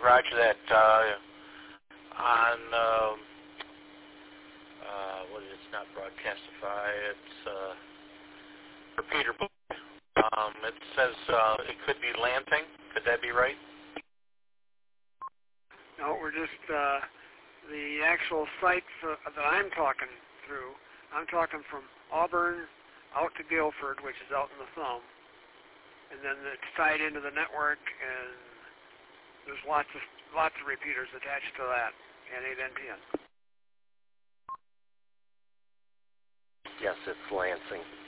roger that. On what is it? It's not Broadcastify. It's Repeater. It says it could be Lansing. Could that be right? No, we're just the actual site that I'm talking through. I'm talking from Auburn out to Guilford, which is out in the thumb, and then it's tied into the network, and there's lots of repeaters attached to that, N8, N10. Yes, it's Lansing.